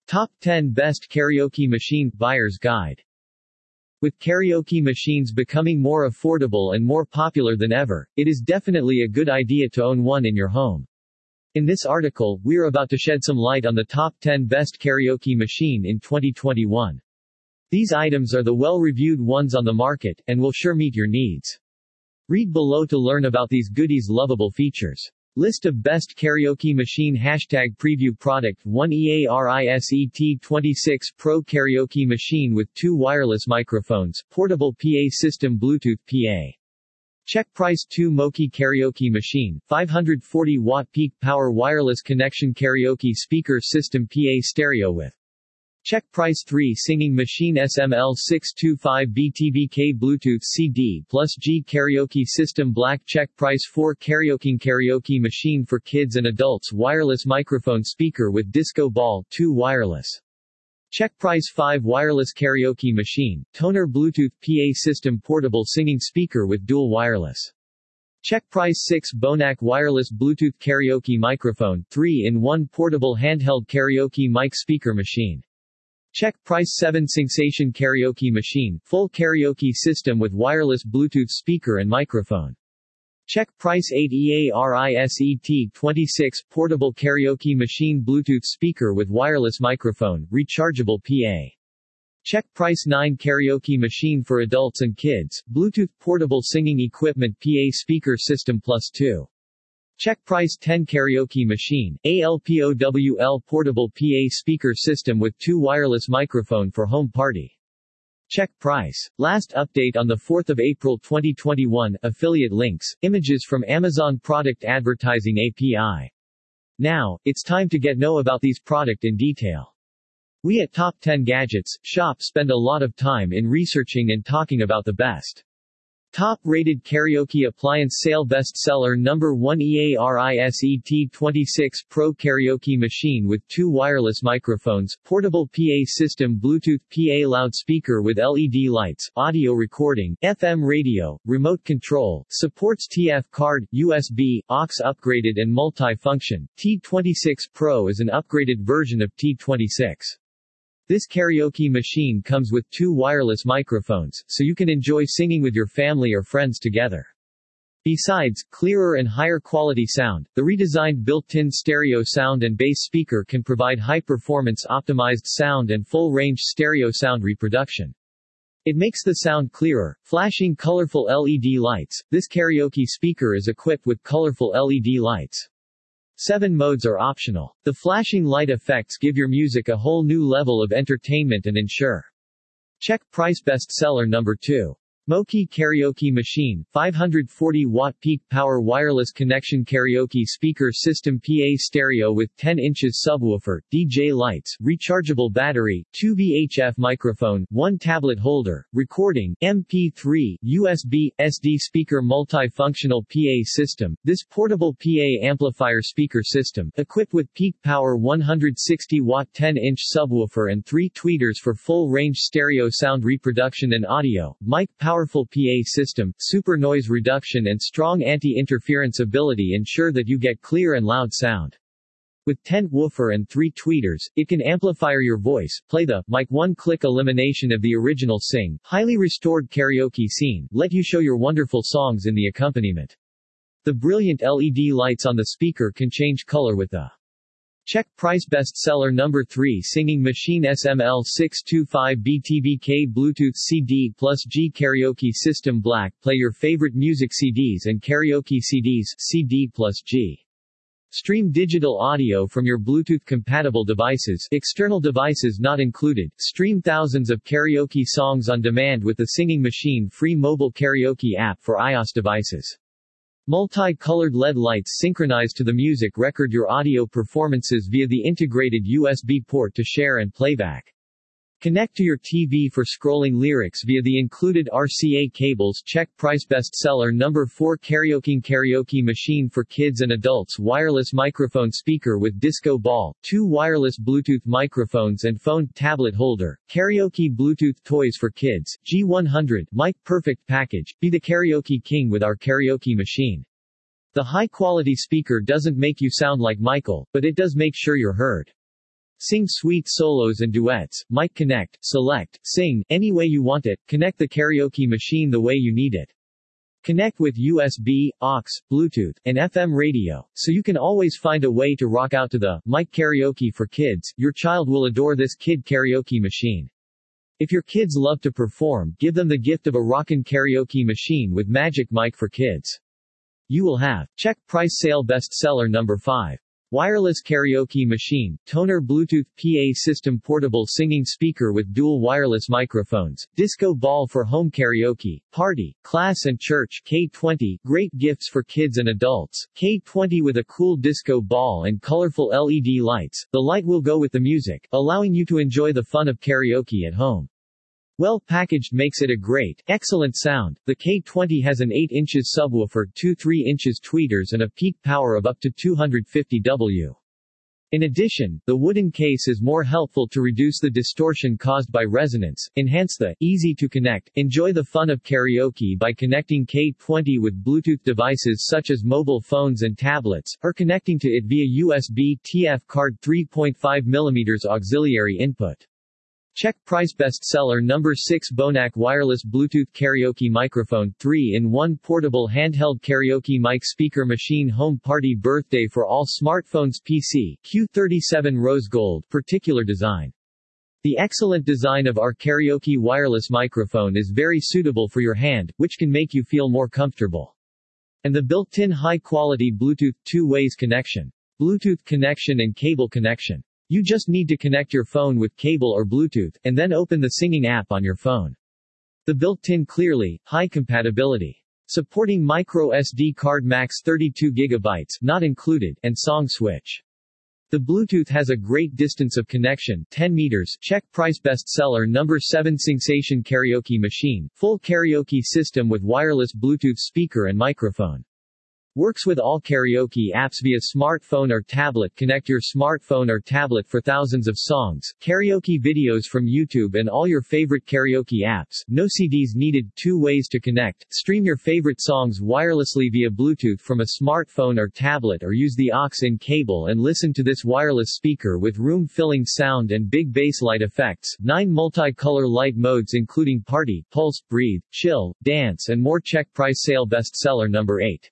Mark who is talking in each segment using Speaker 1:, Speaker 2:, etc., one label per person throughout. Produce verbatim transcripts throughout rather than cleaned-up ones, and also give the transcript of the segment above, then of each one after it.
Speaker 1: Top ten Best Karaoke Machine Buyer's Guide. With karaoke machines becoming more affordable and more popular than ever, it is definitely a good idea to own one in your home. In this article, we're about to shed some light on the top ten best karaoke machine in twenty twenty-one. These items are the well-reviewed ones on the market, and will sure meet your needs. Read below to learn about these goodies' lovable features. List of best karaoke machine. Hashtag preview product one EARISET twenty-six Pro Karaoke Machine with two wireless microphones, portable P A system, Bluetooth P A. Check price. two Moki Karaoke Machine, five hundred forty watt peak power wireless connection karaoke speaker system P A stereo with. Check price. three Singing Machine S M L six twenty-five B T B K Bluetooth C D plus G Karaoke System Black. Check price. four Karaoke Karaoke Machine for kids and adults, wireless microphone speaker with disco ball, two wireless. Check price. five Wireless Karaoke Machine, toner Bluetooth P A system portable singing speaker with dual wireless. Check price. six Bonac Wireless Bluetooth Karaoke Microphone, three in one portable handheld karaoke mic speaker machine. Check price. seven Sensation Karaoke Machine, full karaoke system with wireless Bluetooth speaker and microphone. Check price. eight EARISET twenty-six Portable Karaoke Machine, Bluetooth speaker with wireless microphone, rechargeable P A. Check price. nine Karaoke Machine for adults and kids, Bluetooth portable singing equipment P A speaker system plus two. Check price. ten Karaoke Machine, ALPOWL portable P A speaker system with two wireless microphone for home party. Check price. Last update on the fourth of April twenty twenty-one. Affiliate links, images from Amazon Product Advertising A P I. Now, it's time to get know about these product in detail. We at Top ten Gadgets Shop spend a lot of time in researching and talking about the best. Top-rated karaoke appliance sale. Bestseller number one EARISET twenty-six Pro Karaoke Machine with two wireless microphones, portable P A system, Bluetooth P A loudspeaker with L E D lights, audio recording, F M radio, remote control, supports T F card, U S B, A U X upgraded and multi-function. T twenty-six Pro is an upgraded version of T twenty-six. This karaoke machine comes with two wireless microphones, so you can enjoy singing with your family or friends together. Besides, clearer and higher quality sound, the redesigned built-in stereo sound and bass speaker can provide high-performance optimized sound and full-range stereo sound reproduction. It makes the sound clearer, flashing colorful L E D lights. This karaoke speaker is equipped with colorful L E D lights. Seven modes are optional. The flashing light effects give your music a whole new level of entertainment and ensure. Check price. Bestseller number two. Moki Karaoke Machine, five hundred forty watt peak power wireless connection karaoke speaker system P A stereo with ten inches subwoofer, D J lights, rechargeable battery, two V H F microphone, one tablet holder, recording, M P three, U S B, S D speaker multifunctional P A system. This portable P A amplifier speaker system, equipped with peak power one hundred sixty watt ten inch subwoofer and three tweeters for full-range stereo sound reproduction and audio, mic power Powerful P A system, super noise reduction and strong anti-interference ability ensure that you get clear and loud sound. With ten woofer and three tweeters, it can amplify your voice, play the mic one-click elimination of the original sing, highly restored karaoke scene, let you show your wonderful songs in the accompaniment. The brilliant L E D lights on the speaker can change color with the check price. Bestseller number three Singing Machine S M L six twenty-five B T B K Bluetooth C D plus G Karaoke System Black. Play your favorite music C Ds and karaoke C Ds C D plus G. Stream digital audio from your Bluetooth-compatible devices, external devices not included. Stream thousands of karaoke songs on demand with the Singing Machine free mobile karaoke app for iOS devices. Multi-colored L E D lights synchronize to the music. Record your audio performances via the integrated U S B port to share and playback. Connect to your T V for scrolling lyrics via the included R C A cables. Check price. Bestseller number four Karaoke Karaoke Machine for kids and adults, wireless microphone speaker with disco ball, two wireless Bluetooth microphones and phone tablet holder, karaoke Bluetooth toys for kids, G one hundred, mic perfect package. Be the karaoke king with our karaoke machine. The high-quality speaker doesn't make you sound like Michael, but it does make sure you're heard. Sing sweet solos and duets. Mic connect, select, sing, any way you want it. Connect the karaoke machine the way you need it. Connect with U S B, aux, Bluetooth, and F M radio, so you can always find a way to rock out to the Mic Karaoke for Kids. Your child will adore this kid karaoke machine. If your kids love to perform, give them the gift of a rockin' karaoke machine with Magic Mic for Kids. You will have. Check price sale bestseller number five. Wireless karaoke machine, toner Bluetooth P A system portable singing speaker with dual wireless microphones, disco ball for home karaoke, party, class and church, K twenty, great gifts for kids and adults, K twenty with a cool disco ball and colorful L E D lights. The light will go with the music, allowing you to enjoy the fun of karaoke at home. Well packaged makes it a great, excellent sound. The K twenty has an eight inches subwoofer, two three inches tweeters and a peak power of up to two hundred fifty watts. In addition, the wooden case is more helpful to reduce the distortion caused by resonance, enhance the easy to connect. Enjoy the fun of karaoke by connecting K twenty with Bluetooth devices such as mobile phones and tablets, or connecting to it via U S B T F card three point five millimeter auxiliary input. Check price bestseller number six Bonac wireless Bluetooth karaoke microphone three in one portable handheld karaoke mic speaker machine home party birthday for all smartphones P C Q thirty-seven rose gold particular design. The excellent design of our karaoke wireless microphone is very suitable for your hand, which can make you feel more comfortable. And the built-in high-quality Bluetooth two ways connection. Bluetooth connection and cable connection. You just need to connect your phone with cable or Bluetooth, and then open the singing app on your phone. The built-in clearly, high compatibility. Supporting micro S D card max thirty-two gigabytes, not included, and song switch. The Bluetooth has a great distance of connection, ten meters. Check price bestseller number seven Sensation karaoke machine, full karaoke system with wireless Bluetooth speaker and microphone. Works with all karaoke apps via smartphone or tablet. Connect your smartphone or tablet for thousands of songs, karaoke videos from YouTube and all your favorite karaoke apps. No C Ds needed. Two ways to connect. Stream your favorite songs wirelessly via Bluetooth from a smartphone or tablet, or use the aux in cable and listen to this wireless speaker with room-filling sound and big bass light effects. Nine multi-color light modes including party, pulse, breathe, chill, dance and more. Check price sale bestseller number eight.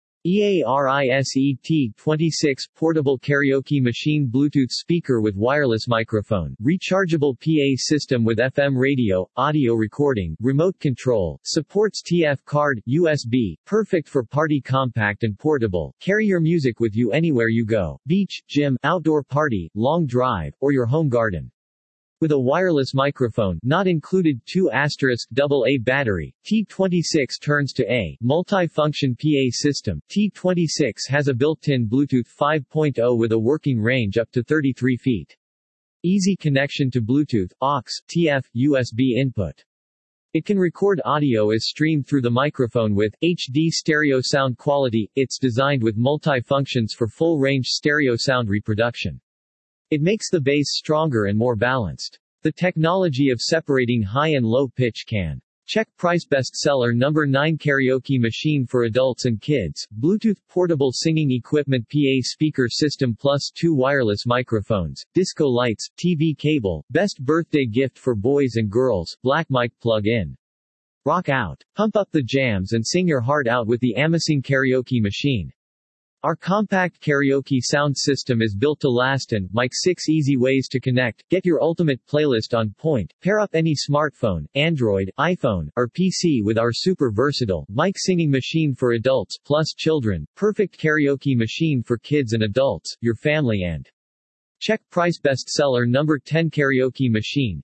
Speaker 1: EARISET twenty-six portable karaoke machine Bluetooth speaker with wireless microphone, rechargeable P A system with F M radio, audio recording, remote control, supports T F card, U S B, perfect for party, compact and portable. Carry your music with you anywhere you go, beach, gym, outdoor party, long drive, or your home garden. With a wireless microphone, not included two asterisk double A battery, T twenty-six turns to A, multi-function P A system. T twenty-six has a built-in Bluetooth five point oh with a working range up to thirty-three feet. Easy connection to Bluetooth, aux, T F, U S B input. It can record audio as streamed through the microphone with H D stereo sound quality. It's designed with multi-functions for full-range stereo sound reproduction. It makes the bass stronger and more balanced. The technology of separating high and low pitch can. Check price bestseller number nine karaoke machine for adults and kids, Bluetooth portable singing equipment P A speaker system plus two wireless microphones, disco lights, T V cable, best birthday gift for boys and girls, black mic plug-in. Rock out. Pump up the jams and sing your heart out with the Amasing karaoke machine. Our compact karaoke sound system is built to last and, Mic six easy ways to connect. Get your ultimate playlist on point. Pair up any smartphone, Android, iPhone, or P C with our super versatile mic singing machine for adults plus children. Perfect karaoke machine for kids and adults, your family and. Check price bestseller number ten karaoke machine,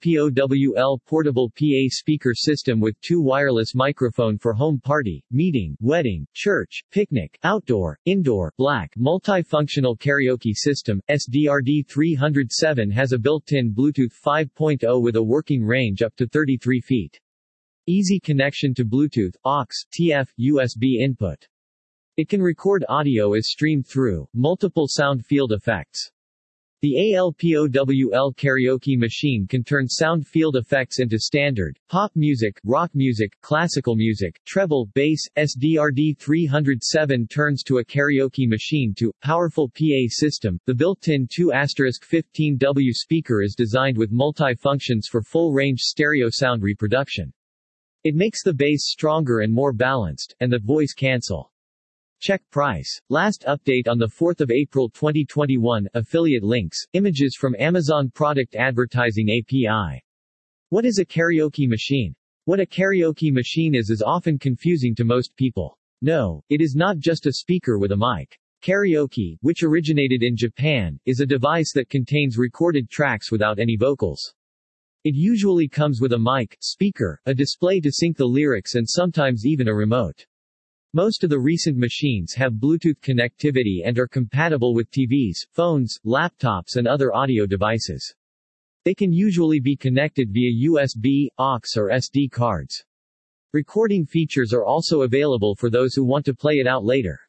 Speaker 1: ALPOWL portable P A speaker system with two wireless microphone for home party, meeting, wedding, church, picnic, outdoor, indoor, black, multifunctional karaoke system. S D R D three oh seven has a built-in Bluetooth five point oh with a working range up to thirty-three feet. Easy connection to Bluetooth, aux, T F, U S B input. It can record audio as streamed through multiple sound field effects. The A L P O W L karaoke machine can turn sound field effects into standard, pop music, rock music, classical music, treble, bass. S D R D three oh seven turns to a karaoke machine to powerful P A system. The built-in two fifteen watt speaker is designed with multi-functions for full-range stereo sound reproduction. It makes the bass stronger and more balanced, and the voice cancel. Check price. Last update on the fourth of April twenty twenty-one. Affiliate links. Images from Amazon Product Advertising A P I. What is a karaoke machine? What a karaoke machine is is often confusing to most people. No, it is not just a speaker with a mic. Karaoke, which originated in Japan, is a device that contains recorded tracks without any vocals. It usually comes with a mic, speaker, a display to sync the lyrics and sometimes even a remote. Most of the recent machines have Bluetooth connectivity and are compatible with T Vs, phones, laptops and other audio devices. They can usually be connected via U S B, A U X or S D cards. Recording features are also available for those who want to play it out later.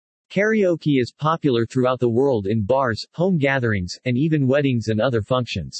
Speaker 1: Karaoke is popular throughout the world in bars, home gatherings, and even weddings and other functions.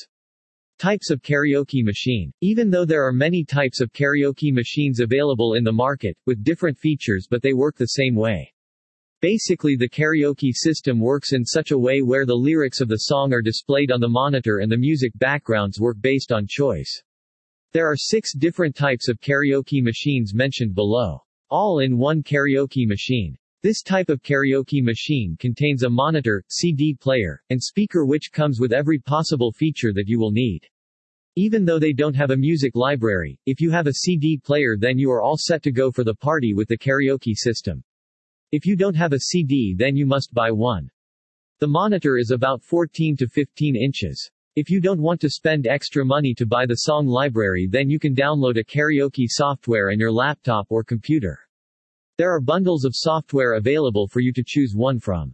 Speaker 1: Types of karaoke machine. Even though there are many types of karaoke machines available in the market, with different features but they work the same way. Basically the karaoke system works in such a way where the lyrics of the song are displayed on the monitor and the music backgrounds work based on choice. There are six different types of karaoke machines mentioned below. All-in-one karaoke machine. This type of karaoke machine contains a monitor, C D player, and speaker which comes with every possible feature that you will need. Even though they don't have a music library, if you have a C D player then you are all set to go for the party with the karaoke system. If you don't have a C D then you must buy one. The monitor is about fourteen to fifteen inches. If you don't want to spend extra money to buy the song library then you can download a karaoke software on your laptop or computer. There are bundles of software available for you to choose one from.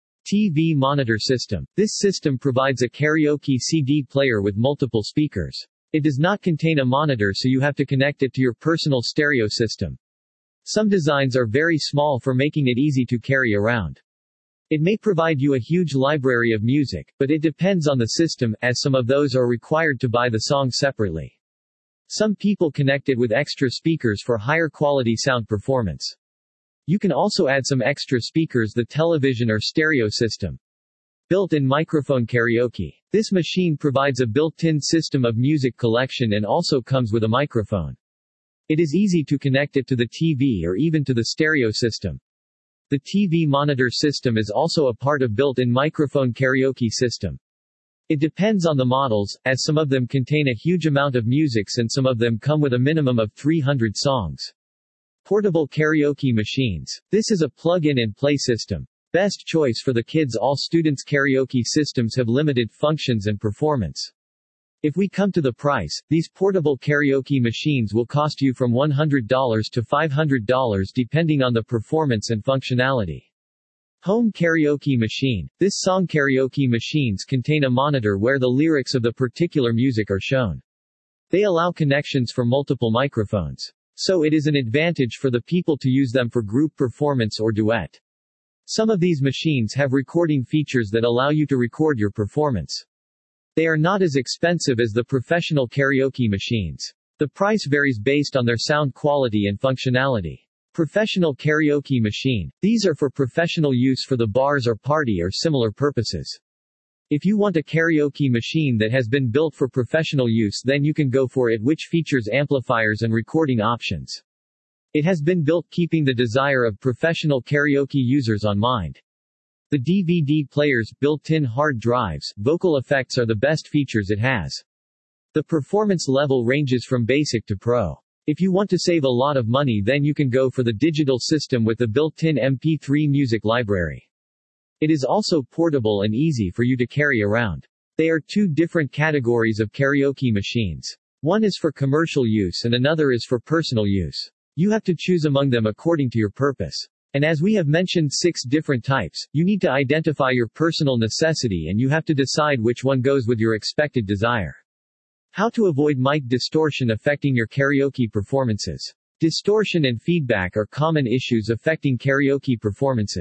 Speaker 1: T V monitor system. This system provides a karaoke C D player with multiple speakers. It does not contain a monitor so you have to connect it to your personal stereo system. Some designs are very small for making it easy to carry around. It may provide you a huge library of music, but it depends on the system, as some of those are required to buy the song separately. Some people connect it with extra speakers for higher quality sound performance. You can also add some extra speakers the television or stereo system. Built-in microphone karaoke. This machine provides a built-in system of music collection and also comes with a microphone. It is easy to connect it to the T V or even to the stereo system. The T V monitor system is also a part of built-in microphone karaoke system. It depends on the models, as some of them contain a huge amount of musics and some of them come with a minimum of three hundred songs. Portable karaoke machines. This is a plug-in and play system. Best choice for the kids. All students' karaoke systems have limited functions and performance. If we come to the price, these portable karaoke machines will cost you from one hundred dollars to five hundred dollars depending on the performance and functionality. Home karaoke machine. This song karaoke machines contain a monitor where the lyrics of the particular music are shown. They allow connections for multiple microphones. So it is an advantage for the people to use them for group performance or duet. Some of these machines have recording features that allow you to record your performance. They are not as expensive as the professional karaoke machines. The price varies based on their sound quality and functionality. Professional karaoke machine. These are for professional use for the bars or party or similar purposes. If you want a karaoke machine that has been built for professional use then you can go for it, which features amplifiers and recording options. It has been built keeping the desire of professional karaoke users on mind. The D V D players, built-in hard drives, vocal effects are the best features it has. The performance level ranges from basic to pro. If you want to save a lot of money then you can go for the digital system with the built-in M P three music library. It is also portable and easy for you to carry around. They are two different categories of karaoke machines. One is for commercial use and another is for personal use. You have to choose among them according to your purpose. And as we have mentioned six different types, you need to identify your personal necessity and you have to decide which one goes with your expected desire. How to avoid mic distortion affecting your karaoke performances. Distortion and feedback are common issues affecting karaoke performances.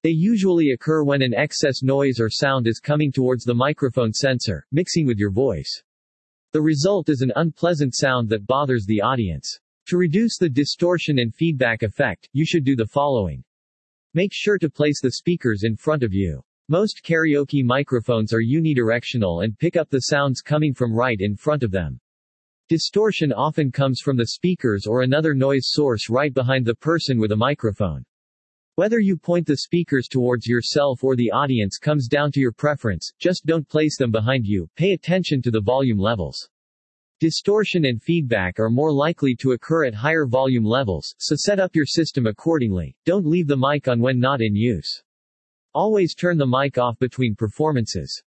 Speaker 1: They usually occur when an excess noise or sound is coming towards the microphone sensor, mixing with your voice. The result is an unpleasant sound that bothers the audience. To reduce the distortion and feedback effect, you should do the following. Make sure to place the speakers in front of you. Most karaoke microphones are unidirectional and pick up the sounds coming from right in front of them. Distortion often comes from the speakers or another noise source right behind the person with a microphone. Whether you point the speakers towards yourself or the audience comes down to your preference, just don't place them behind you. Pay attention to the volume levels. Distortion and feedback are more likely to occur at higher volume levels, so set up your system accordingly. Don't leave the mic on when not in use. Always turn the mic off between performances.